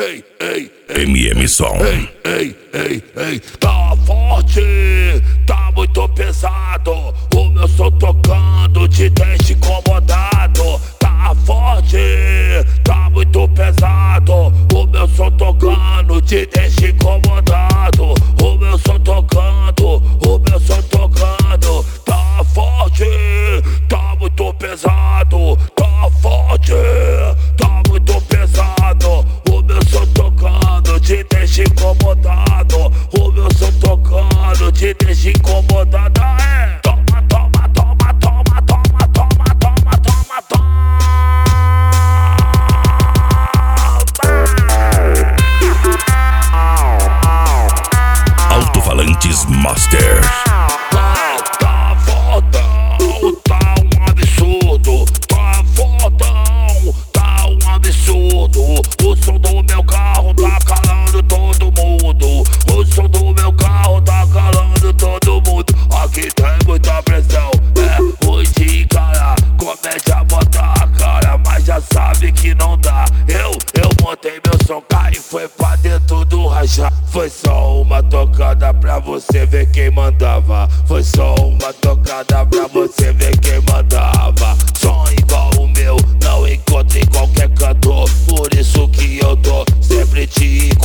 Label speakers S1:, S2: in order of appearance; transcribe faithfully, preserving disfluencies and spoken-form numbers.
S1: ei, ei, ei,
S2: M M Som.
S1: Ei, ei, ei, ei, tá forte, tá muito pesado. O meu som tocando te deixa incomodado. Tá forte, tá muito pesado. O meu som tocando te deixa incomodado. O meu som tocando, o meu som tocando. Tá forte, tá muito pesado. Tá forte, tá muito pesado. O meu som tocando te deixa incomodado. O meu som tocando te deixa incomodado. É. Toma, toma, toma, toma, toma, toma, toma, toma, toma.
S2: Alto-falantes Master.
S1: Tá fodão, tá um absurdo. Tá fodão, tá um absurdo. O som do meu carro tá calando todo mundo. O som do meu carro tá calando todo mundo. Aqui tem muita pressão, é ruim de encarar. Comédia bota a cara, mas já sabe que não dá. Eu, eu montei meu som, cá e foi pra dentro do rachar. Foi só uma tocada pra você ver quem mandava. Foi só uma tocada pra você ver quem mandava. Som igual o meu não encontra em qualquer cantor. Por isso que eu tô sempre te